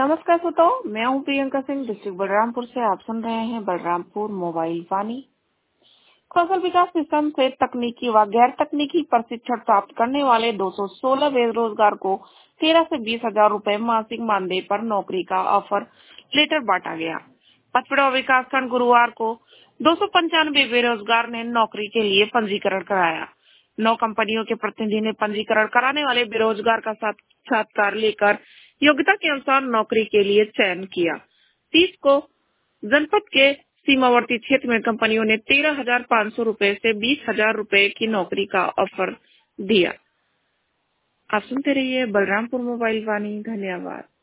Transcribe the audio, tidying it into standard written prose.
नमस्कार श्रोताओ, मैं हूं प्रियंका सिंह, डिस्ट्रिक्ट बलरामपुर से। आप सुन रहे हैं बलरामपुर मोबाइल वाणी। कौशल विकास मिशन से तकनीकी व गैर तकनीकी प्रशिक्षण प्राप्त करने वाले 216 बेरोजगार को 13 से 20 हजार रूपए मासिक मानदेय पर नौकरी का ऑफर लेटर बांटा गया। पचपड़ा विकास खंड गुरुवार को 295 बेरोजगार ने नौकरी के लिए पंजीकरण कराया। 9 कंपनियों के प्रतिनिधि ने पंजीकरण कराने वाले बेरोजगार का साक्षात्कार लेकर योग्यता के अनुसार नौकरी के लिए चयन किया। 30 को जनपद के सीमावर्ती क्षेत्र में कंपनियों ने 13,500 रूपए से 20,000 रूपए की नौकरी का ऑफर दिया। आप सुनते रहिए बलरामपुर मोबाइल वाणी। धन्यवाद।